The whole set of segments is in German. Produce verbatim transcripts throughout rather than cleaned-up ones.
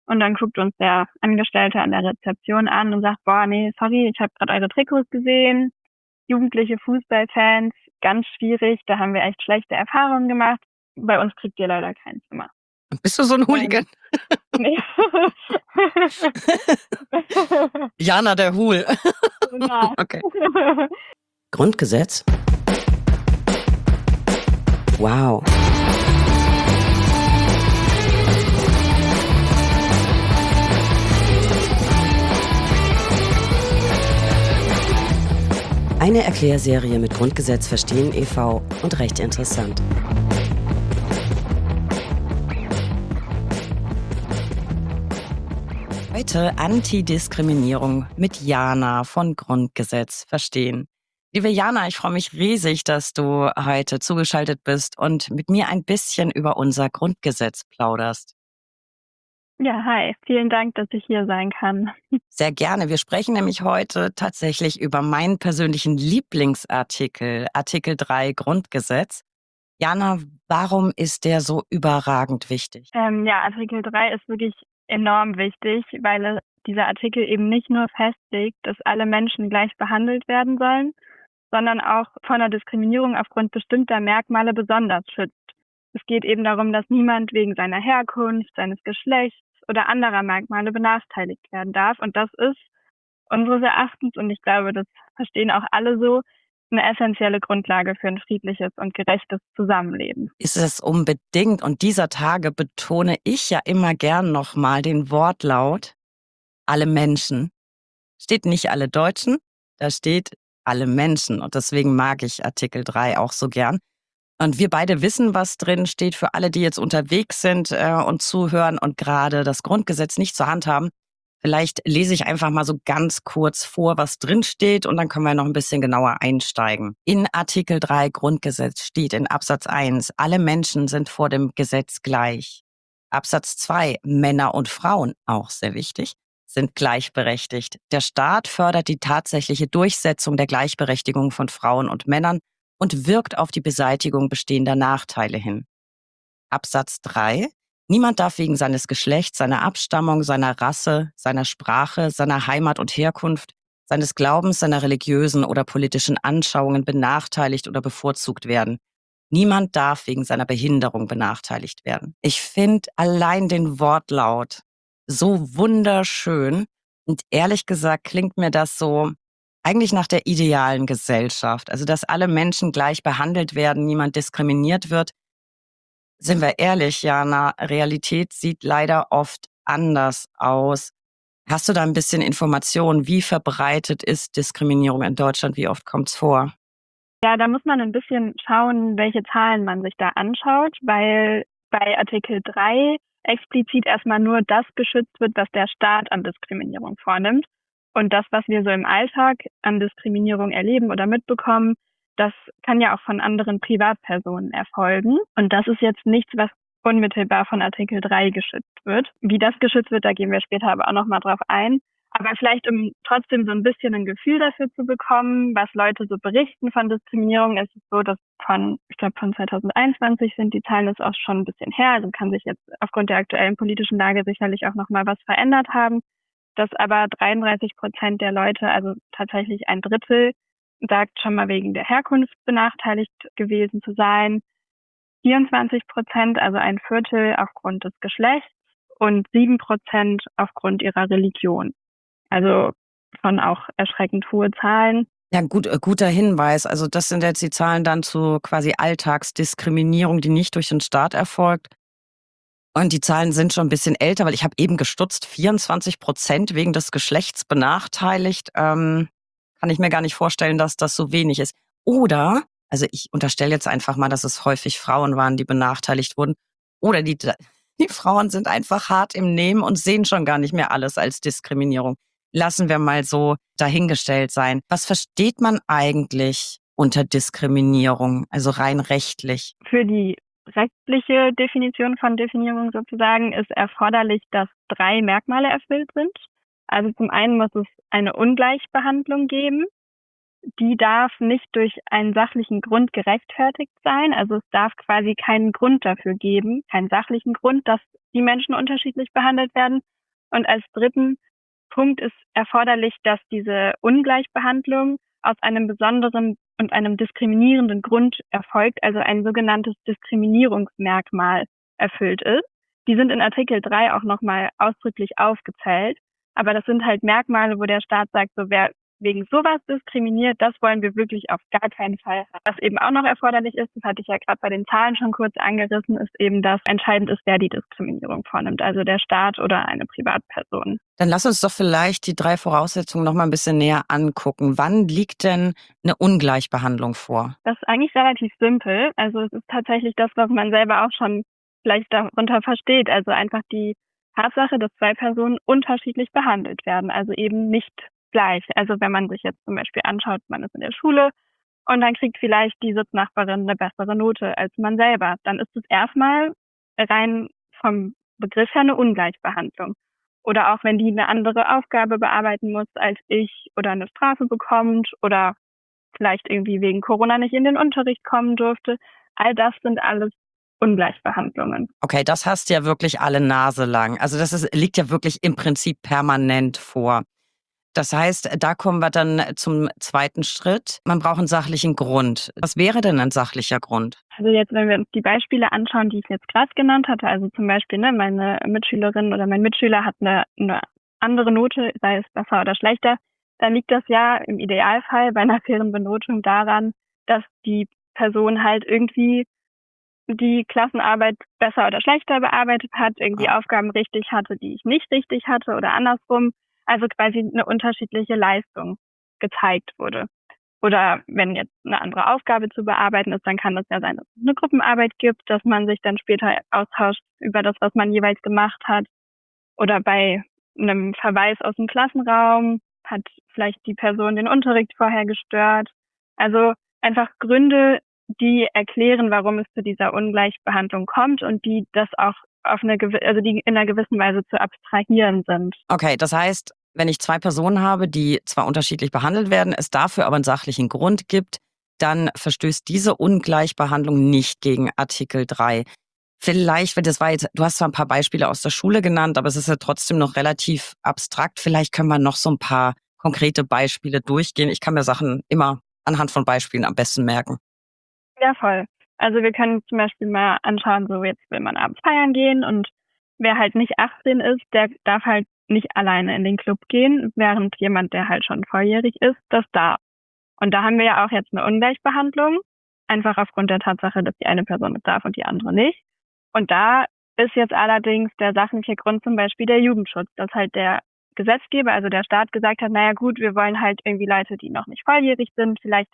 Und dann guckt uns der Angestellte an der Rezeption an und sagt, boah, nee, sorry, ich habe gerade eure Trikots gesehen. Jugendliche Fußballfans, ganz schwierig, da haben wir echt schlechte Erfahrungen gemacht. Bei uns kriegt ihr leider kein Zimmer. Bist du so ein Hooligan? Nee. Jana der Hul. Genau. Okay. Grundgesetz? Wow. Eine Erklärserie mit Grundgesetz verstehen e V und recht interessant. Heute Antidiskriminierung mit Jana von Grundgesetz verstehen. Liebe Jana, ich freue mich riesig, dass du heute zugeschaltet bist und mit mir ein bisschen über unser Grundgesetz plauderst. Ja, hi. Vielen Dank, dass ich hier sein kann. Sehr gerne. Wir sprechen nämlich heute tatsächlich über meinen persönlichen Lieblingsartikel, Artikel drei Grundgesetz. Jana, warum ist der so überragend wichtig? Ähm, ja, Artikel drei ist wirklich enorm wichtig, weil es, dieser Artikel eben nicht nur festlegt, dass alle Menschen gleich behandelt werden sollen, sondern auch von der Diskriminierung aufgrund bestimmter Merkmale besonders schützt. Es geht eben darum, dass niemand wegen seiner Herkunft, seines Geschlechts oder anderer Merkmale benachteiligt werden darf. Und das ist unseres Erachtens, und ich glaube, das verstehen auch alle so, eine essentielle Grundlage für ein friedliches und gerechtes Zusammenleben. Ist es unbedingt. Und dieser Tage betone ich ja immer gern nochmal den Wortlaut alle Menschen. Steht nicht alle Deutschen, da steht alle Menschen. Und deswegen mag ich Artikel drei auch so gern. Und wir beide wissen, was drin steht. Für alle, die jetzt unterwegs sind äh, und zuhören und gerade das Grundgesetz nicht zur Hand haben, vielleicht lese ich einfach mal so ganz kurz vor, was drin steht, und dann können wir noch ein bisschen genauer einsteigen. In Artikel drei Grundgesetz steht in Absatz eins, alle Menschen sind vor dem Gesetz gleich. Absatz zwei, Männer und Frauen, auch sehr wichtig, sind gleichberechtigt. Der Staat fördert die tatsächliche Durchsetzung der Gleichberechtigung von Frauen und Männern und wirkt auf die Beseitigung bestehender Nachteile hin. Absatz drei. Niemand darf wegen seines Geschlechts, seiner Abstammung, seiner Rasse, seiner Sprache, seiner Heimat und Herkunft, seines Glaubens, seiner religiösen oder politischen Anschauungen benachteiligt oder bevorzugt werden. Niemand darf wegen seiner Behinderung benachteiligt werden. Ich finde allein den Wortlaut so wunderschön, und ehrlich gesagt klingt mir das so eigentlich nach der idealen Gesellschaft. Also, dass alle Menschen gleich behandelt werden, niemand diskriminiert wird. Sind wir ehrlich, Jana, Realität sieht leider oft anders aus. Hast du da ein bisschen Informationen? Wie verbreitet ist Diskriminierung in Deutschland? Wie oft kommt's vor? Ja, da muss man ein bisschen schauen, welche Zahlen man sich da anschaut, weil bei Artikel drei explizit erstmal nur das geschützt wird, was der Staat an Diskriminierung vornimmt. Und das, was wir so im Alltag an Diskriminierung erleben oder mitbekommen, das kann ja auch von anderen Privatpersonen erfolgen. Und das ist jetzt nichts, was unmittelbar von Artikel drei geschützt wird. Wie das geschützt wird, da gehen wir später aber auch nochmal drauf ein. Aber vielleicht, um trotzdem so ein bisschen ein Gefühl dafür zu bekommen, was Leute so berichten von Diskriminierung, ist es so, dass von, ich glaube von zweitausendeinundzwanzig sind die Zahlen, das ist auch schon ein bisschen her, also kann sich jetzt aufgrund der aktuellen politischen Lage sicherlich auch nochmal was verändert haben, dass aber dreiunddreißig Prozent der Leute, also tatsächlich ein Drittel, sagt schon mal wegen der Herkunft benachteiligt gewesen zu sein, vierundzwanzig Prozent, also ein Viertel aufgrund des Geschlechts und sieben Prozent aufgrund ihrer Religion. Also schon auch erschreckend hohe Zahlen. Ja, gut, äh, guter Hinweis. Also das sind jetzt die Zahlen dann zu quasi Alltagsdiskriminierung, die nicht durch den Staat erfolgt. Und die Zahlen sind schon ein bisschen älter, weil ich habe eben gestutzt, vierundzwanzig Prozent wegen des Geschlechts benachteiligt. Ähm, kann ich mir gar nicht vorstellen, dass das so wenig ist. Oder, also ich unterstelle jetzt einfach mal, dass es häufig Frauen waren, die benachteiligt wurden. Oder die, die Frauen sind einfach hart im Nehmen und sehen schon gar nicht mehr alles als Diskriminierung. Lassen wir mal so dahingestellt sein. Was versteht man eigentlich unter Diskriminierung, also rein rechtlich? Für die rechtliche Definition von Diskriminierung sozusagen ist erforderlich, dass drei Merkmale erfüllt sind. Also zum einen muss es eine Ungleichbehandlung geben. die darf nicht durch einen sachlichen Grund gerechtfertigt sein. Also es darf quasi keinen Grund dafür geben, keinen sachlichen Grund, dass die Menschen unterschiedlich behandelt werden. Und als dritten Punkt ist erforderlich, dass diese Ungleichbehandlung aus einem besonderen und einem diskriminierenden Grund erfolgt, also ein sogenanntes Diskriminierungsmerkmal erfüllt ist. Die sind in Artikel drei auch nochmal ausdrücklich aufgezählt. Aber das sind halt Merkmale, wo der Staat sagt, so wer wegen sowas diskriminiert, das wollen wir wirklich auf gar keinen Fall haben. Was eben auch noch erforderlich ist, das hatte ich ja gerade bei den Zahlen schon kurz angerissen, ist eben, dass entscheidend ist, wer die Diskriminierung vornimmt, also der Staat oder eine Privatperson. Dann lass uns doch vielleicht die drei Voraussetzungen noch mal ein bisschen näher angucken. Wann liegt denn eine Ungleichbehandlung vor? Das ist eigentlich relativ simpel. Also es ist tatsächlich das, was man selber auch schon vielleicht darunter versteht. Also einfach die Tatsache, dass zwei Personen unterschiedlich behandelt werden, also eben nicht gleich. Also wenn man sich jetzt zum Beispiel anschaut, man ist in der Schule und dann kriegt vielleicht die Sitznachbarin eine bessere Note als man selber, dann ist es erstmal rein vom Begriff her eine Ungleichbehandlung. Oder auch wenn die eine andere Aufgabe bearbeiten muss als ich oder eine Strafe bekommt oder vielleicht irgendwie wegen Corona nicht in den Unterricht kommen durfte. All das sind alles Ungleichbehandlungen. Okay, das hast du ja wirklich alle Nase lang. Also das ist, liegt ja wirklich im Prinzip permanent vor. Das heißt, da kommen wir dann zum zweiten Schritt. Man braucht einen sachlichen Grund. Was wäre denn ein sachlicher Grund? Also jetzt, wenn wir uns die Beispiele anschauen, die ich jetzt gerade genannt hatte, also zum Beispiel, ne, meine Mitschülerin oder mein Mitschüler hat eine, eine andere Note, sei es besser oder schlechter, dann liegt das ja im Idealfall bei einer fairen Benotung daran, dass die Person halt irgendwie die Klassenarbeit besser oder schlechter bearbeitet hat, irgendwie Ja. Aufgaben richtig hatte, die ich nicht richtig hatte oder andersrum. Also quasi eine unterschiedliche Leistung gezeigt wurde. Oder wenn jetzt eine andere Aufgabe zu bearbeiten ist, dann kann das ja sein, dass es eine Gruppenarbeit gibt, dass man sich dann später austauscht über das, was man jeweils gemacht hat. Oder bei einem Verweis aus dem Klassenraum hat vielleicht die Person den Unterricht vorher gestört. Also einfach Gründe, die erklären, warum es zu dieser Ungleichbehandlung kommt und die das auch auf eine gewi- also die in einer gewissen Weise zu abstrahieren sind. Okay, das heißt, wenn ich zwei Personen habe, die zwar unterschiedlich behandelt werden, es dafür aber einen sachlichen Grund gibt, dann verstößt diese Ungleichbehandlung nicht gegen Artikel drei. Vielleicht, weil das war jetzt, du hast zwar ein paar Beispiele aus der Schule genannt, aber es ist ja trotzdem noch relativ abstrakt. Vielleicht können wir noch so ein paar konkrete Beispiele durchgehen. Ich kann mir Sachen immer anhand von Beispielen am besten merken. Ja, voll. Also wir können zum Beispiel mal anschauen, so jetzt will man abends feiern gehen und wer halt nicht achtzehn ist, der darf halt nicht alleine in den Club gehen, während jemand, der halt schon volljährig ist, das darf. Und da haben wir ja auch jetzt eine Ungleichbehandlung, einfach aufgrund der Tatsache, dass die eine Person es darf und die andere nicht. Und da ist jetzt allerdings der sachliche Grund zum Beispiel der Jugendschutz, dass halt der Gesetzgeber, also der Staat gesagt hat, naja gut, wir wollen halt irgendwie Leute, die noch nicht volljährig sind, vielleicht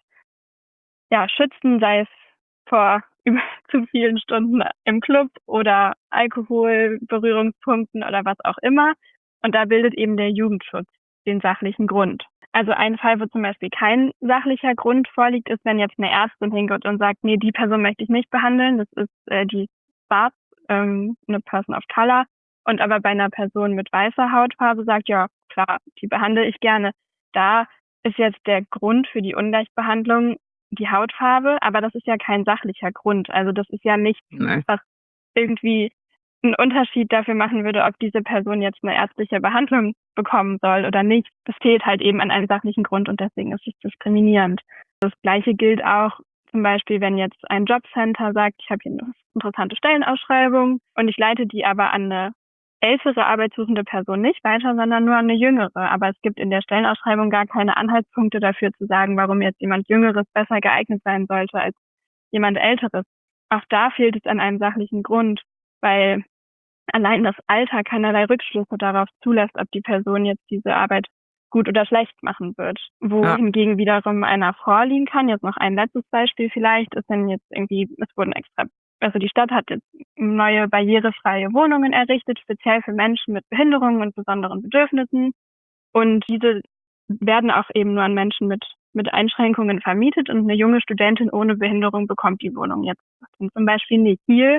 ja, schützen, sei es vor über zu vielen Stunden im Club oder Alkohol, Berührungspunkten oder was auch immer. Und da bildet eben der Jugendschutz den sachlichen Grund. Also ein Fall, wo zum Beispiel kein sachlicher Grund vorliegt, ist, wenn jetzt eine Ärztin hingeht und sagt, nee, die Person möchte ich nicht behandeln, das ist äh, die Schwarz, ähm, eine Person of Color. Und aber bei einer Person mit weißer Hautfarbe sagt, ja, klar, die behandle ich gerne. Da ist jetzt der Grund für die Ungleichbehandlung die Hautfarbe, aber das ist ja kein sachlicher Grund. Also das ist ja nichts, Nee. was irgendwie einen Unterschied dafür machen würde, ob diese Person jetzt eine ärztliche Behandlung bekommen soll oder nicht. Das fehlt halt eben an einem sachlichen Grund und deswegen ist es diskriminierend. Das Gleiche gilt auch zum Beispiel, wenn jetzt ein Jobcenter sagt, ich habe hier eine interessante Stellenausschreibung und ich leite die aber an eine ältere arbeitssuchende Person nicht weiter, sondern nur an eine jüngere. Aber es gibt in der Stellenausschreibung gar keine Anhaltspunkte dafür zu sagen, warum jetzt jemand Jüngeres besser geeignet sein sollte als jemand Älteres. Auch da fehlt es an einem sachlichen Grund, weil allein das Alter keinerlei Rückschlüsse darauf zulässt, ob die Person jetzt diese Arbeit gut oder schlecht machen wird. Wohingegen ja. wiederum einer vorliegen kann, jetzt noch ein letztes Beispiel vielleicht, ist, wenn jetzt irgendwie, es wurden extra Also die Stadt hat jetzt neue barrierefreie Wohnungen errichtet, speziell für Menschen mit Behinderungen und besonderen Bedürfnissen. Und diese werden auch eben nur an Menschen mit, mit Einschränkungen vermietet und eine junge Studentin ohne Behinderung bekommt die Wohnung jetzt zum Beispiel nicht. Hier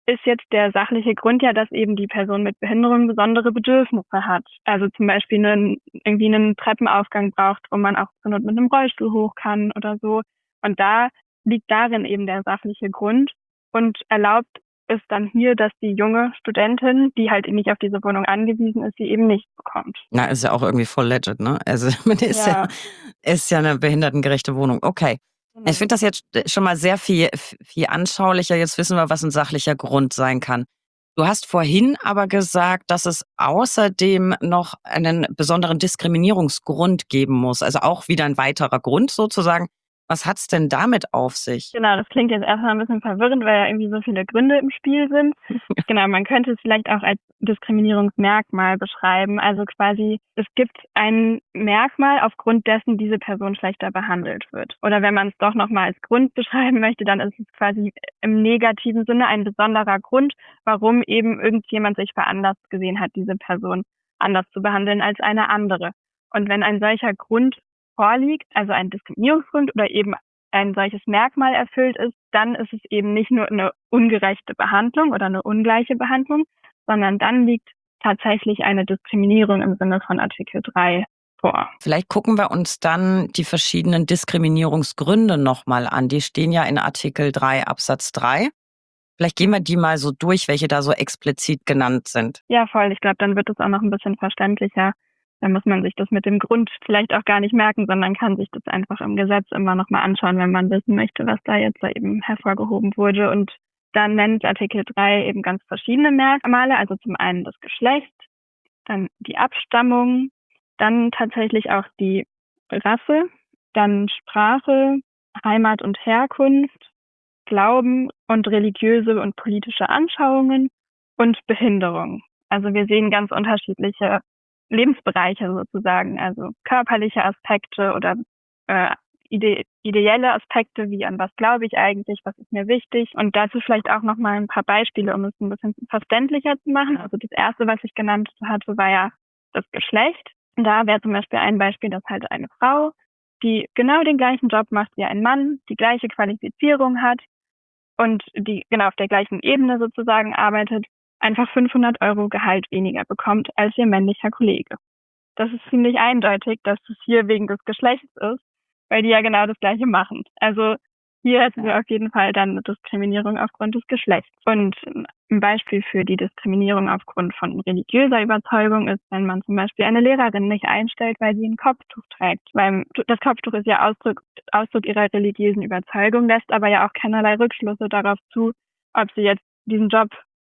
ist jetzt der sachliche Grund ja, dass eben die Person mit Behinderung besondere Bedürfnisse hat. Also zum Beispiel einen, irgendwie einen Treppenaufgang braucht, wo man auch zur Not mit einem Rollstuhl hoch kann oder so. Und da liegt darin eben der sachliche Grund und erlaubt es dann hier, dass die junge Studentin, die halt nicht auf diese Wohnung angewiesen ist, sie eben nicht bekommt. Na, ist ja auch irgendwie voll legit, ne? Also man ist ja, Ja. ist ja eine behindertengerechte Wohnung. Okay. Genau. Ich finde das jetzt schon mal sehr viel, viel anschaulicher. Jetzt wissen wir, was ein sachlicher Grund sein kann. Du hast vorhin aber gesagt, dass es außerdem noch einen besonderen Diskriminierungsgrund geben muss. Also auch wieder ein weiterer Grund sozusagen. Was hat's denn damit auf sich? Genau, das klingt jetzt erstmal ein bisschen verwirrend, weil ja irgendwie so viele Gründe im Spiel sind. Genau, man könnte es vielleicht auch als Diskriminierungsmerkmal beschreiben. Also quasi, es gibt ein Merkmal, aufgrund dessen diese Person schlechter behandelt wird. Oder wenn man es doch nochmal als Grund beschreiben möchte, dann ist es quasi im negativen Sinne ein besonderer Grund, warum eben irgendjemand sich veranlasst gesehen hat, diese Person anders zu behandeln als eine andere. Und wenn ein solcher Grund vorliegt, also ein Diskriminierungsgrund oder eben ein solches Merkmal erfüllt ist, dann ist es eben nicht nur eine ungerechte Behandlung oder eine ungleiche Behandlung, sondern dann liegt tatsächlich eine Diskriminierung im Sinne von Artikel drei vor. Vielleicht gucken wir uns dann die verschiedenen Diskriminierungsgründe nochmal an. Die stehen ja in Artikel drei Absatz drei. Vielleicht gehen wir die mal so durch, welche da so explizit genannt sind. Ja, voll. Ich glaube, dann wird es auch noch ein bisschen verständlicher. Da muss man sich das mit dem Grund vielleicht auch gar nicht merken, sondern kann sich das einfach im Gesetz immer noch mal anschauen, wenn man wissen möchte, was da jetzt eben hervorgehoben wurde. Und dann nennt Artikel drei eben ganz verschiedene Merkmale. Also zum einen das Geschlecht, dann die Abstammung, dann tatsächlich auch die Rasse, dann Sprache, Heimat und Herkunft, Glauben und religiöse und politische Anschauungen und Behinderung. Also wir sehen ganz unterschiedliche Lebensbereiche sozusagen, also körperliche Aspekte oder äh, ide- ideelle Aspekte, wie an was glaube ich eigentlich, was ist mir wichtig. Und dazu vielleicht auch nochmal ein paar Beispiele, um es ein bisschen verständlicher zu machen. Also das erste, was ich genannt hatte, war ja das Geschlecht. Und da wäre zum Beispiel ein Beispiel, dass halt eine Frau, die genau den gleichen Job macht wie ein Mann, die gleiche Qualifizierung hat und die genau auf der gleichen Ebene sozusagen arbeitet, einfach fünfhundert Euro Gehalt weniger bekommt als ihr männlicher Kollege. Das ist ziemlich eindeutig, dass es hier wegen des Geschlechts ist, weil die ja genau das Gleiche machen. Also hier hätten wir auf jeden Fall dann eine Diskriminierung aufgrund des Geschlechts. Und ein Beispiel für die Diskriminierung aufgrund von religiöser Überzeugung ist, wenn man zum Beispiel eine Lehrerin nicht einstellt, weil sie ein Kopftuch trägt. Weil das Kopftuch ist ja Ausdruck, Ausdruck ihrer religiösen Überzeugung, lässt aber ja auch keinerlei Rückschlüsse darauf zu, ob sie jetzt diesen Job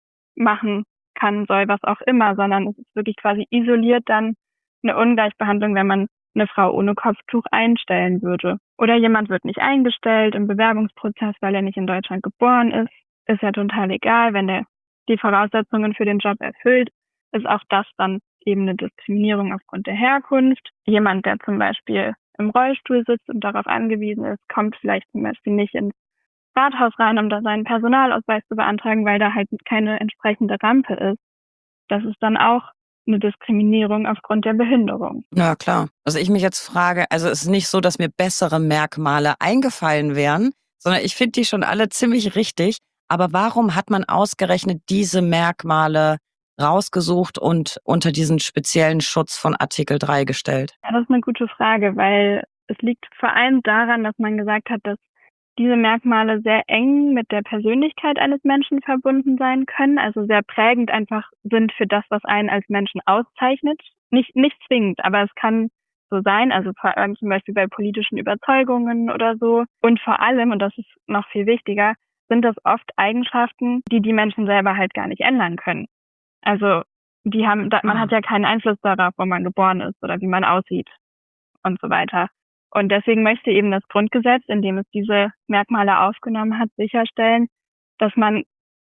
machen kann, soll, was auch immer, sondern es ist wirklich quasi isoliert dann eine Ungleichbehandlung, wenn man eine Frau ohne Kopftuch einstellen würde. Oder jemand wird nicht eingestellt im Bewerbungsprozess, weil er nicht in Deutschland geboren ist. Ist ja total egal, wenn der die Voraussetzungen für den Job erfüllt, ist auch das dann eben eine Diskriminierung aufgrund der Herkunft. Jemand, der zum Beispiel im Rollstuhl sitzt und darauf angewiesen ist, kommt vielleicht zum Beispiel nicht ins Rathaus rein, um da seinen Personalausweis zu beantragen, weil da halt keine entsprechende Rampe ist. Das ist dann auch eine Diskriminierung aufgrund der Behinderung. Ja, klar. Also ich mich jetzt frage, also es ist nicht so, dass mir bessere Merkmale eingefallen wären, sondern ich finde die schon alle ziemlich richtig. Aber warum hat man ausgerechnet diese Merkmale rausgesucht und unter diesen speziellen Schutz von Artikel drei gestellt? Ja, das ist eine gute Frage, weil es liegt vor allem daran, dass man gesagt hat, dass diese Merkmale sehr eng mit der Persönlichkeit eines Menschen verbunden sein können, also sehr prägend einfach sind für das, was einen als Menschen auszeichnet. Nicht, nicht zwingend, aber es kann so sein, also vor allem zum Beispiel bei politischen Überzeugungen oder so. Und vor allem, und das ist noch viel wichtiger, sind das oft Eigenschaften, die die Menschen selber halt gar nicht ändern können. Also die haben, man hat ja keinen Einfluss darauf, wo man geboren ist oder wie man aussieht und so weiter. Und deswegen möchte eben das Grundgesetz, in dem es diese Merkmale aufgenommen hat, sicherstellen, dass man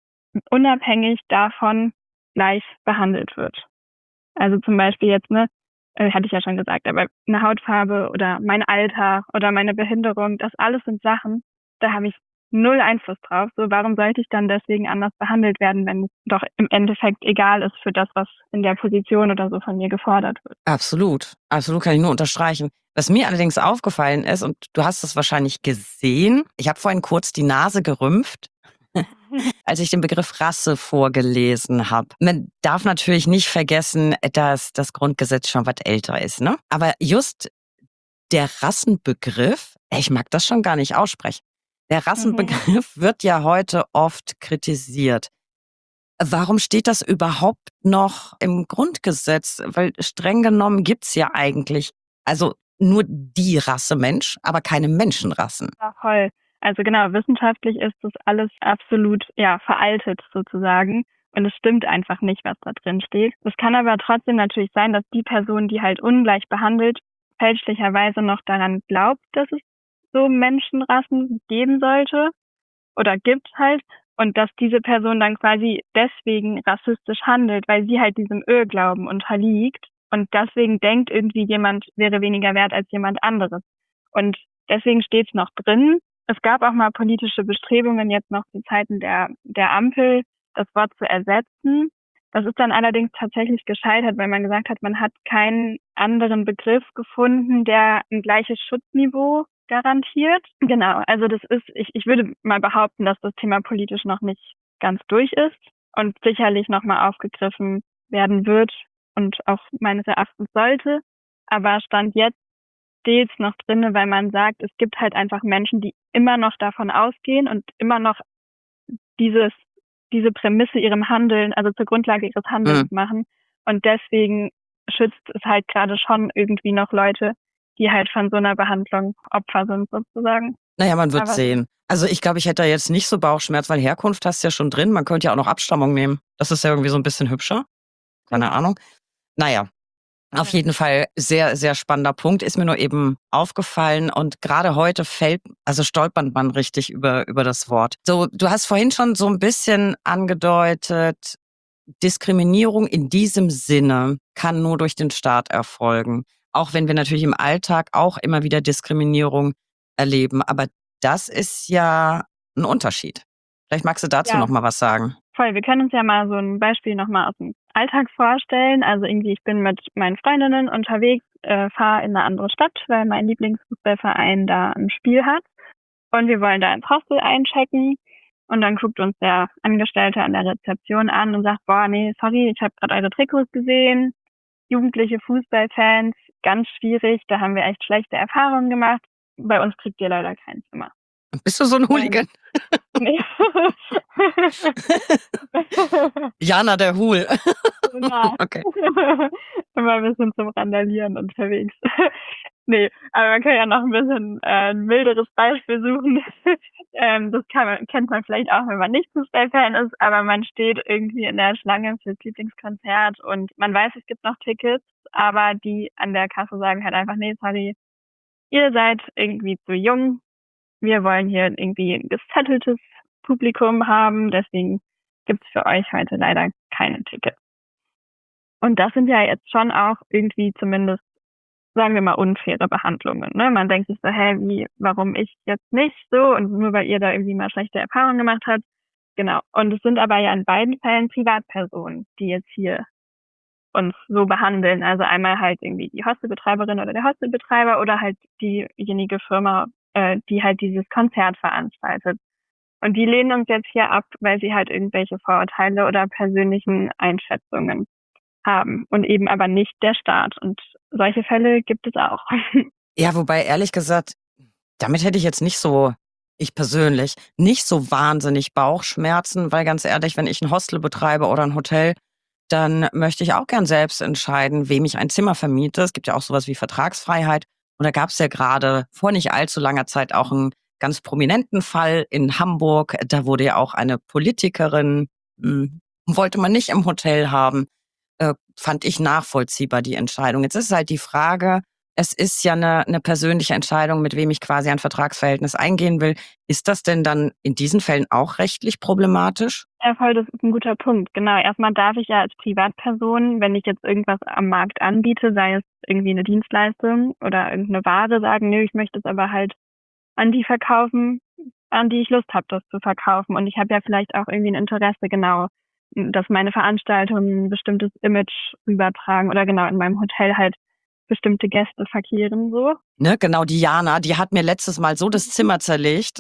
unabhängig davon gleich behandelt wird. Also zum Beispiel jetzt, ne, äh, hatte ich ja schon gesagt, aber eine Hautfarbe oder mein Alter oder meine Behinderung, das alles sind Sachen, da habe ich null Einfluss drauf. So, warum sollte ich dann deswegen anders behandelt werden, wenn es doch im Endeffekt egal ist für das, was in der Position oder so von mir gefordert wird? Absolut. Absolut, kann ich nur unterstreichen. Was mir allerdings aufgefallen ist, und du hast es wahrscheinlich gesehen, ich habe vorhin kurz die Nase gerümpft, als ich den Begriff Rasse vorgelesen habe. Man darf natürlich nicht vergessen, dass das Grundgesetz schon was älter ist, ne? Aber just der Rassenbegriff, ich mag das schon gar nicht aussprechen. Der Rassenbegriff wird ja heute oft kritisiert. Warum steht das überhaupt noch im Grundgesetz? Weil streng genommen gibt's ja eigentlich, also nur die Rasse Mensch, aber keine Menschenrassen. Ja, voll. Also genau, wissenschaftlich ist das alles absolut ja veraltet sozusagen. Und es stimmt einfach nicht, was da drin steht. Es kann aber trotzdem natürlich sein, dass die Person, die halt ungleich behandelt, fälschlicherweise noch daran glaubt, dass es so Menschenrassen geben sollte oder gibt halt. Und dass diese Person dann quasi deswegen rassistisch handelt, weil sie halt diesem Irrglauben unterliegt. Und deswegen denkt irgendwie, jemand wäre weniger wert als jemand anderes. Und deswegen steht es noch drin. Es gab auch mal politische Bestrebungen, jetzt noch zu Zeiten der, der Ampel, das Wort zu ersetzen. Das ist dann allerdings tatsächlich gescheitert, weil man gesagt hat, man hat keinen anderen Begriff gefunden, der ein gleiches Schutzniveau garantiert. Genau, also das ist, ich, ich würde mal behaupten, dass das Thema politisch noch nicht ganz durch ist und sicherlich nochmal aufgegriffen werden wird und auch meines Erachtens sollte. Aber Stand jetzt steht es noch drin, weil man sagt, es gibt halt einfach Menschen, die immer noch davon ausgehen und immer noch dieses, diese Prämisse ihrem Handeln, also zur Grundlage ihres Handelns Mhm. machen. Und deswegen schützt es halt gerade schon irgendwie noch Leute, die halt von so einer Behandlung Opfer sind sozusagen. Naja, man wird Aber- sehen. Also ich glaube, ich hätte da jetzt nicht so Bauchschmerz, weil Herkunft hast du ja schon drin. Man könnte ja auch noch Abstammung nehmen. Das ist ja irgendwie so ein bisschen hübscher. Keine Ja. Ahnung. Naja, auf Ja. jeden Fall sehr, sehr spannender Punkt. Ist mir nur eben aufgefallen und gerade heute fällt, also stolpert man richtig über, über das Wort. So, du hast vorhin schon so ein bisschen angedeutet, Diskriminierung in diesem Sinne kann nur durch den Staat erfolgen. Auch wenn wir natürlich im Alltag auch immer wieder Diskriminierung erleben. Aber das ist ja ein Unterschied. Vielleicht magst du dazu Ja. noch mal was sagen. Voll, wir können uns ja mal so ein Beispiel nochmal aus dem Alltag vorstellen. Also irgendwie, ich bin mit meinen Freundinnen unterwegs, äh, fahre in eine andere Stadt, weil mein Lieblingsfußballverein da ein Spiel hat. Und wir wollen da ins Hostel einchecken. Und dann guckt uns der Angestellte an der Rezeption an und sagt, boah, nee, sorry, ich habe gerade eure Trikots gesehen. Jugendliche Fußballfans, ganz schwierig, da haben wir echt schlechte Erfahrungen gemacht. Bei uns kriegt ihr leider kein Zimmer. Bist du so ein Hooligan? Nee. Jana der Hul. Genau. Okay. Immer ein bisschen zum Randalieren unterwegs. Nee, aber man kann ja noch ein bisschen äh, ein milderes Beispiel suchen. ähm, das kann man, kennt man vielleicht auch, wenn man nicht Fußballfan ist, aber man steht irgendwie in der Schlange fürs Lieblingskonzert und man weiß, es gibt noch Tickets, aber die an der Kasse sagen halt einfach, nee, sorry, ihr seid irgendwie zu jung. Wir wollen hier irgendwie ein gesetteltes Publikum haben, deswegen gibt's für euch heute leider keine Tickets. Und das sind ja jetzt schon auch irgendwie zumindest, sagen wir mal, unfaire Behandlungen. Ne? Man denkt sich so, hä, wie, warum ich jetzt nicht so? Und nur weil ihr da irgendwie mal schlechte Erfahrungen gemacht habt. Genau. Und es sind aber ja in beiden Fällen Privatpersonen, die jetzt hier uns so behandeln. Also einmal halt irgendwie die Hostelbetreiberin oder der Hostelbetreiber oder halt diejenige Firma, äh, die halt dieses Konzert veranstaltet. Und die lehnen uns jetzt hier ab, weil sie halt irgendwelche Vorurteile oder persönlichen Einschätzungen haben und eben aber nicht der Staat. Und solche Fälle gibt es auch. Ja, wobei ehrlich gesagt, damit hätte ich jetzt nicht so, ich persönlich, nicht so wahnsinnig Bauchschmerzen, weil ganz ehrlich, wenn ich ein Hostel betreibe oder ein Hotel, dann möchte ich auch gern selbst entscheiden, wem ich ein Zimmer vermiete. Es gibt ja auch sowas wie Vertragsfreiheit. Und da gab es ja gerade vor nicht allzu langer Zeit auch einen ganz prominenten Fall in Hamburg. Da wurde ja auch eine Politikerin, mh, wollte man nicht im Hotel haben. Äh, fand ich nachvollziehbar, die Entscheidung. Jetzt ist halt die Frage, es ist ja eine, eine persönliche Entscheidung, mit wem ich quasi ein Vertragsverhältnis eingehen will. Ist das denn dann in diesen Fällen auch rechtlich problematisch? Ja, voll, das ist ein guter Punkt. Genau, erstmal darf ich ja als Privatperson, wenn ich jetzt irgendwas am Markt anbiete, sei es irgendwie eine Dienstleistung oder irgendeine Ware, sagen, nö, ich möchte es aber halt an die verkaufen, an die ich Lust habe, das zu verkaufen. Und ich habe ja vielleicht auch irgendwie ein Interesse, genau, dass meine Veranstaltungen ein bestimmtes Image übertragen oder genau in meinem Hotel halt bestimmte Gäste verkehren, so. Ne, genau, die Jana, die hat mir letztes Mal so das Zimmer zerlegt.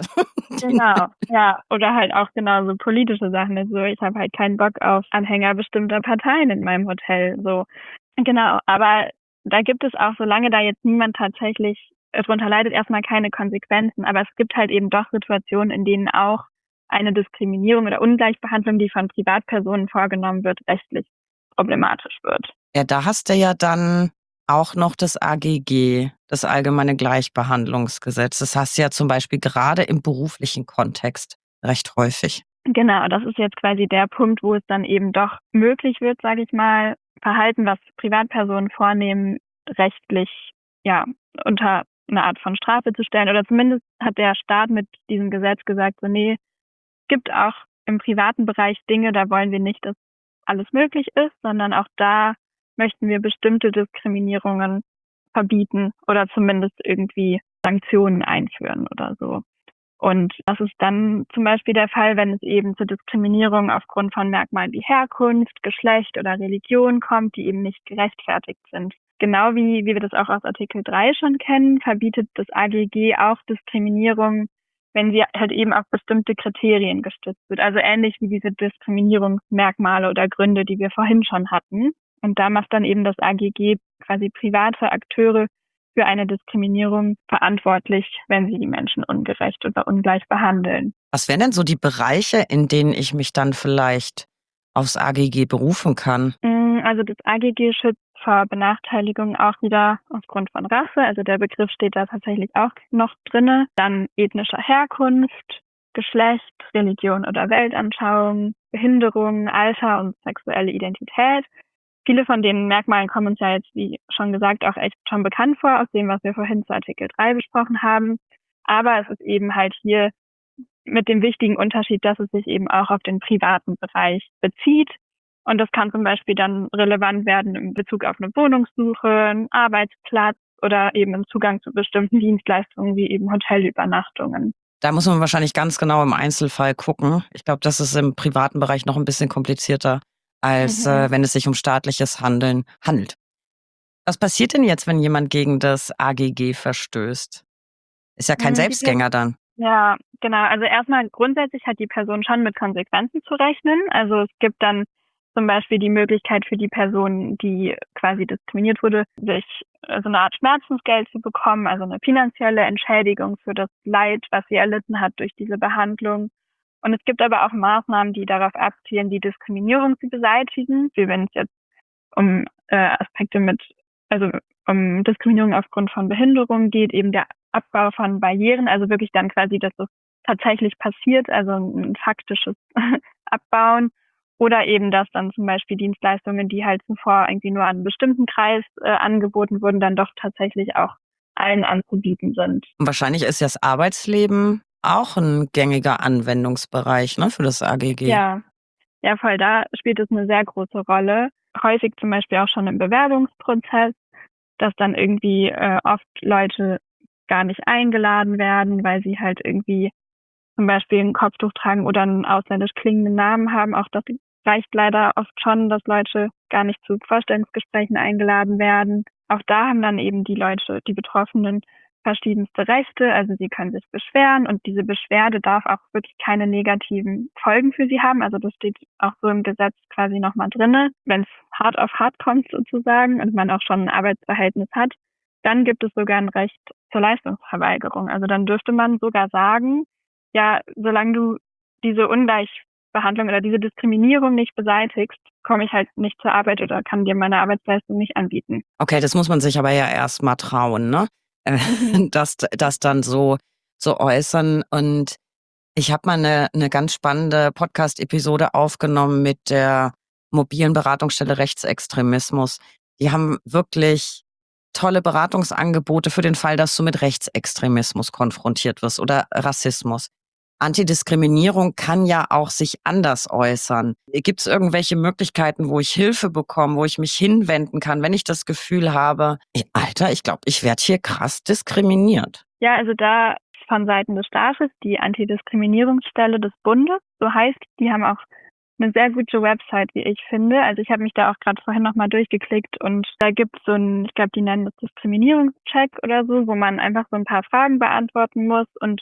Genau, ja. Oder halt auch genauso politische Sachen. Also ich habe halt keinen Bock auf Anhänger bestimmter Parteien in meinem Hotel. So. Genau, aber da gibt es auch, solange da jetzt niemand tatsächlich drunter leidet, erstmal keine Konsequenzen. Aber es gibt halt eben doch Situationen, in denen auch eine Diskriminierung oder Ungleichbehandlung, die von Privatpersonen vorgenommen wird, rechtlich problematisch wird. Ja, da hast du ja dann auch noch das A G G, das Allgemeine Gleichbehandlungsgesetz. Das hast du ja zum Beispiel gerade im beruflichen Kontext recht häufig. Genau, das ist jetzt quasi der Punkt, wo es dann eben doch möglich wird, sage ich mal, Verhalten, was Privatpersonen vornehmen, rechtlich ja unter eine Art von Strafe zu stellen. Oder zumindest hat der Staat mit diesem Gesetz gesagt, so nee, es gibt auch im privaten Bereich Dinge, da wollen wir nicht, dass alles möglich ist, sondern auch da möchten wir bestimmte Diskriminierungen verbieten oder zumindest irgendwie Sanktionen einführen oder so. Und das ist dann zum Beispiel der Fall, wenn es eben zur Diskriminierung aufgrund von Merkmalen wie Herkunft, Geschlecht oder Religion kommt, die eben nicht gerechtfertigt sind. Genau wie, wie wir das auch aus Artikel drei schon kennen, verbietet das A G G auch Diskriminierung, wenn sie halt eben auf bestimmte Kriterien gestützt wird. Also ähnlich wie diese Diskriminierungsmerkmale oder Gründe, die wir vorhin schon hatten. Und da macht dann eben das A G G quasi private Akteure für eine Diskriminierung verantwortlich, wenn sie die Menschen ungerecht oder ungleich behandeln. Was wären denn so die Bereiche, in denen ich mich dann vielleicht aufs A G G berufen kann? Also das A G G schützt vor Benachteiligung auch wieder aufgrund von Rasse. Also der Begriff steht da tatsächlich auch noch drinne. Dann ethnischer Herkunft, Geschlecht, Religion oder Weltanschauung, Behinderung, Alter und sexuelle Identität. Viele von den Merkmalen kommen uns ja jetzt, wie schon gesagt, auch echt schon bekannt vor, aus dem, was wir vorhin zu Artikel drei besprochen haben. Aber es ist eben halt hier mit dem wichtigen Unterschied, dass es sich eben auch auf den privaten Bereich bezieht. Und das kann zum Beispiel dann relevant werden in Bezug auf eine Wohnungssuche, einen Arbeitsplatz oder eben im Zugang zu bestimmten Dienstleistungen wie eben Hotelübernachtungen. Da muss man wahrscheinlich ganz genau im Einzelfall gucken. Ich glaube, das ist im privaten Bereich noch ein bisschen komplizierter, als Mhm. äh, wenn es sich um staatliches Handeln handelt. Was passiert denn jetzt, wenn jemand gegen das A G G verstößt? Ist ja kein Die Selbstgänger dann. Ja, genau. Also erstmal grundsätzlich hat die Person schon mit Konsequenzen zu rechnen. Also es gibt dann zum Beispiel die Möglichkeit für die Person, die quasi diskriminiert wurde, sich so eine Art Schmerzensgeld zu bekommen, also eine finanzielle Entschädigung für das Leid, was sie erlitten hat durch diese Behandlung. Und es gibt aber auch Maßnahmen, die darauf abzielen, die Diskriminierung zu beseitigen, wie wenn es jetzt um äh, Aspekte mit, also um Diskriminierung aufgrund von Behinderung geht, eben der Abbau von Barrieren, also wirklich dann quasi, dass das tatsächlich passiert, also ein faktisches Abbauen. Oder eben, dass dann zum Beispiel Dienstleistungen, die halt zuvor irgendwie nur an einem bestimmten Kreis äh, angeboten wurden, dann doch tatsächlich auch allen anzubieten sind. Und wahrscheinlich ist ja das Arbeitsleben auch ein gängiger Anwendungsbereich, ne, für das A G G. Ja, ja, voll, da spielt es eine sehr große Rolle. Häufig zum Beispiel auch schon im Bewerbungsprozess, dass dann irgendwie äh, oft Leute gar nicht eingeladen werden, weil sie halt irgendwie zum Beispiel ein Kopftuch tragen oder einen ausländisch klingenden Namen haben. Auch das reicht leider oft schon, dass Leute gar nicht zu Vorstellungsgesprächen eingeladen werden. Auch da haben dann eben die Leute, die Betroffenen, verschiedenste Rechte. Also sie können sich beschweren und diese Beschwerde darf auch wirklich keine negativen Folgen für sie haben. Also das steht auch so im Gesetz quasi nochmal drinne. Wenn es hart auf hart kommt sozusagen und man auch schon ein Arbeitsverhältnis hat, dann gibt es sogar ein Recht zur Leistungsverweigerung. Also dann dürfte man sogar sagen, ja, solange du diese Ungleichbehandlung oder diese Diskriminierung nicht beseitigst, komme ich halt nicht zur Arbeit oder kann dir meine Arbeitsleistung nicht anbieten. Okay, das muss man sich aber ja erst mal trauen, ne? Mhm. das, das dann so, so äußern. Und ich habe mal eine, eine ganz spannende Podcast-Episode aufgenommen mit der mobilen Beratungsstelle Rechtsextremismus. Die haben wirklich tolle Beratungsangebote für den Fall, dass du mit Rechtsextremismus konfrontiert wirst oder Rassismus. Antidiskriminierung kann ja auch sich anders äußern. Gibt es irgendwelche Möglichkeiten, wo ich Hilfe bekomme, wo ich mich hinwenden kann, wenn ich das Gefühl habe, ey, Alter, ich glaube, ich werde hier krass diskriminiert? Ja, also da von Seiten des Staates die Antidiskriminierungsstelle des Bundes, so heißt, die haben auch eine sehr gute Website, wie ich finde. Also ich habe mich da auch gerade vorhin nochmal durchgeklickt und da gibt es so ein, ich glaube, die nennen das Diskriminierungscheck oder so, wo man einfach so ein paar Fragen beantworten muss und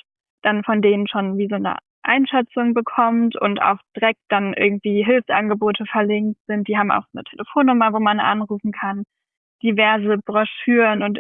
dann von denen schon wie so eine Einschätzung bekommt und auch direkt dann irgendwie Hilfsangebote verlinkt sind. Die haben auch eine Telefonnummer, wo man anrufen kann, diverse Broschüren und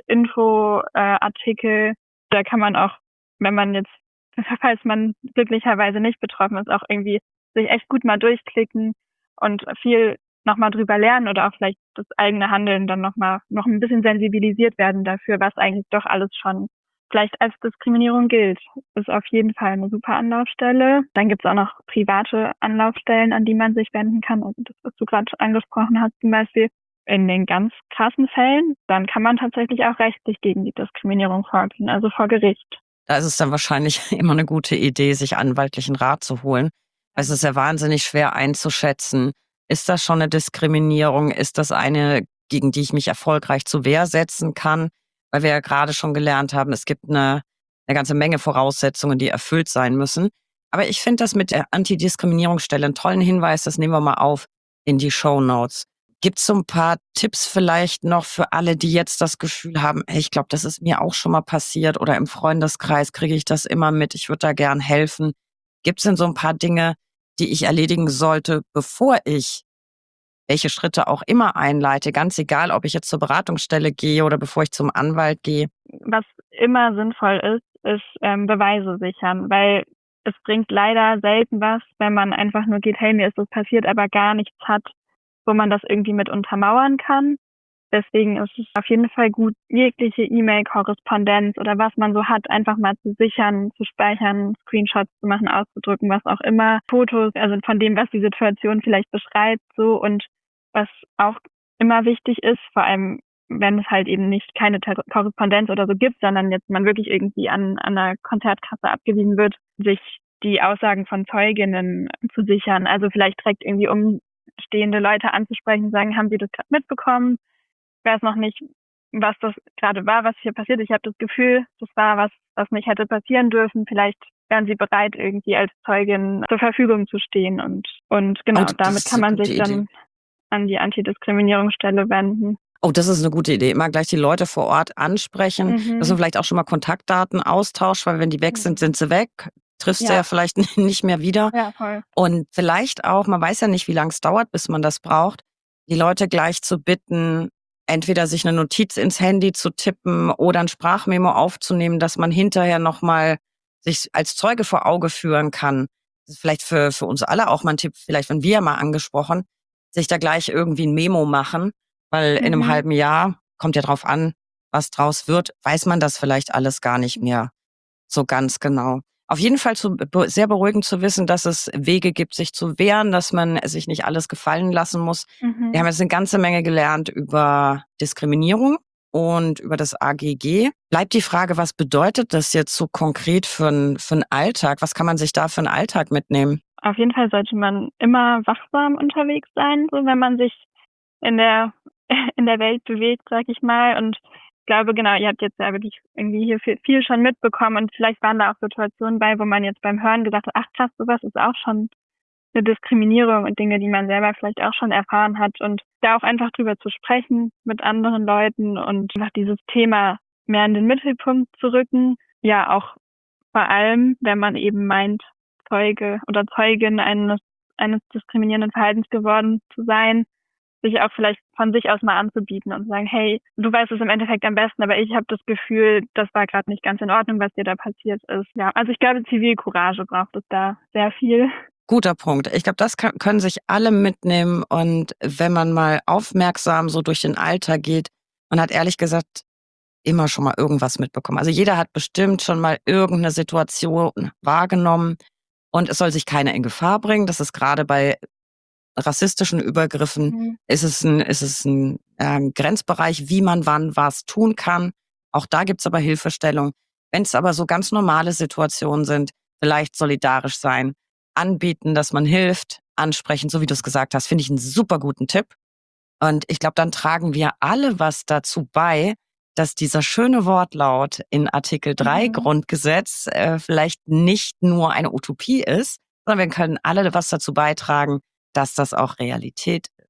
Infoartikel. Da kann man auch, wenn man jetzt, falls man glücklicherweise nicht betroffen ist, auch irgendwie sich echt gut mal durchklicken und viel nochmal drüber lernen oder auch vielleicht das eigene Handeln dann nochmal noch ein bisschen sensibilisiert werden dafür, was eigentlich doch alles schon vielleicht als Diskriminierung gilt. Ist auf jeden Fall eine super Anlaufstelle. Dann gibt es auch noch private Anlaufstellen, an die man sich wenden kann. Also das, was du gerade angesprochen hast, zum Beispiel in den ganz krassen Fällen, dann kann man tatsächlich auch rechtlich gegen die Diskriminierung vorgehen, also vor Gericht. Da ist es dann wahrscheinlich immer eine gute Idee, sich anwaltlichen Rat zu holen. Es ist ja wahnsinnig schwer einzuschätzen. Ist das schon eine Diskriminierung? Ist das eine, gegen die ich mich erfolgreich zur Wehr setzen kann? Weil wir ja gerade schon gelernt haben, es gibt eine, eine ganze Menge Voraussetzungen, die erfüllt sein müssen. Aber ich finde das mit der Antidiskriminierungsstelle einen tollen Hinweis, das nehmen wir mal auf in die Shownotes. Gibt es so ein paar Tipps vielleicht noch für alle, die jetzt das Gefühl haben, hey, ich glaube, das ist mir auch schon mal passiert oder im Freundeskreis kriege ich das immer mit, ich würde da gern helfen. Gibt es denn so ein paar Dinge, die ich erledigen sollte, bevor ich welche Schritte auch immer einleite, ganz egal, ob ich jetzt zur Beratungsstelle gehe oder bevor ich zum Anwalt gehe? Was immer sinnvoll ist, ist ähm, Beweise sichern, weil es bringt leider selten was, wenn man einfach nur geht, hey, mir ist das passiert, aber gar nichts hat, wo man das irgendwie mit untermauern kann. Deswegen ist es auf jeden Fall gut, jegliche E-Mail-Korrespondenz oder was man so hat, einfach mal zu sichern, zu speichern, Screenshots zu machen, auszudrücken, was auch immer. Fotos, also von dem, was die Situation vielleicht beschreibt, so. Und was auch immer wichtig ist, vor allem wenn es halt eben nicht keine Ter- Korrespondenz oder so gibt, sondern jetzt man wirklich irgendwie an, an einer Konzertkasse abgewiesen wird, sich die Aussagen von Zeuginnen zu sichern. Also vielleicht direkt irgendwie umstehende Leute anzusprechen und sagen, haben Sie das gerade mitbekommen? Ich weiß noch nicht, was das gerade war, was hier passiert. Ich habe das Gefühl, das war was, was nicht hätte passieren dürfen. Vielleicht wären Sie bereit, irgendwie als Zeugin zur Verfügung zu stehen. Und, und genau, Oh, das damit ist kann eine man gute sich Idee. dann an die Antidiskriminierungsstelle wenden. Oh, das ist eine gute Idee. Immer gleich die Leute vor Ort ansprechen, dass Mhm. man vielleicht auch schon mal Kontaktdaten austauscht, weil wenn die weg sind, sind sie weg. Triffst du ja Ja, vielleicht nicht mehr wieder. ja, voll. Und vielleicht auch, man weiß ja nicht, wie lange es dauert, bis man das braucht, die Leute gleich zu bitten, entweder sich eine Notiz ins Handy zu tippen oder ein Sprachmemo aufzunehmen, dass man hinterher noch mal sich als Zeuge vor Auge führen kann. Das ist vielleicht für, für uns alle auch mal ein Tipp, vielleicht wenn wir mal angesprochen, sich da gleich irgendwie ein Memo machen, weil in einem Mhm. halben Jahr, kommt ja drauf an, was draus wird, weiß man das vielleicht alles gar nicht mehr so ganz genau. Auf jeden Fall zu, be- sehr beruhigend zu wissen, dass es Wege gibt, sich zu wehren, dass man sich nicht alles gefallen lassen muss. Wir Mhm. haben jetzt eine ganze Menge gelernt über Diskriminierung und über das A G G. Bleibt die Frage, was bedeutet das jetzt so konkret für einen für einen Alltag? Was kann man sich da für einen Alltag mitnehmen? Auf jeden Fall sollte man immer wachsam unterwegs sein, so wenn man sich in der in der Welt bewegt, sag ich mal. Und ich glaube, genau, ihr habt jetzt ja wirklich irgendwie hier viel, viel schon mitbekommen und vielleicht waren da auch Situationen bei, wo man jetzt beim Hören gesagt hat, ach krass, sowas ist auch schon eine Diskriminierung und Dinge, die man selber vielleicht auch schon erfahren hat. Und da auch einfach drüber zu sprechen mit anderen Leuten und einfach dieses Thema mehr in den Mittelpunkt zu rücken. Ja, auch vor allem, wenn man eben meint, Zeuge oder Zeugin eines, eines diskriminierenden Verhaltens geworden zu sein, sich auch vielleicht von sich aus mal anzubieten und sagen, hey, du weißt es im Endeffekt am besten, aber ich habe das Gefühl, das war gerade nicht ganz in Ordnung, was dir da passiert ist. Ja, also ich glaube, Zivilcourage braucht es da sehr viel. Guter Punkt. Ich glaube, das kann, können sich alle mitnehmen. Und wenn man mal aufmerksam so durch den Alltag geht, man hat ehrlich gesagt immer schon mal irgendwas mitbekommen. Also jeder hat bestimmt schon mal irgendeine Situation wahrgenommen und es soll sich keiner in Gefahr bringen. Das ist gerade bei rassistischen Übergriffen, Mhm. ist es ein, ist es ein ähm, Grenzbereich, wie man wann was tun kann. Auch da gibt's aber Hilfestellung. Wenn es aber so ganz normale Situationen sind, vielleicht solidarisch sein, anbieten, dass man hilft, ansprechen, so wie du es gesagt hast, finde ich einen super guten Tipp. Und ich glaube, dann tragen wir alle was dazu bei, dass dieser schöne Wortlaut in Artikel drei Mhm. Grundgesetz äh, vielleicht nicht nur eine Utopie ist, sondern wir können alle was dazu beitragen, dass das auch Realität ist.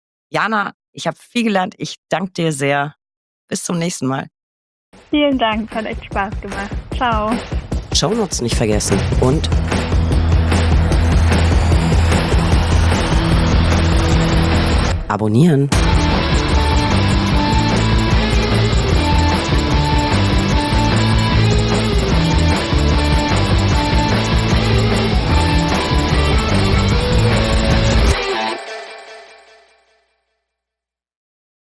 Jana, ich habe viel gelernt. Ich danke dir sehr. Bis zum nächsten Mal. Vielen Dank, es hat echt Spaß gemacht. Ciao. Shownotes nicht vergessen und abonnieren.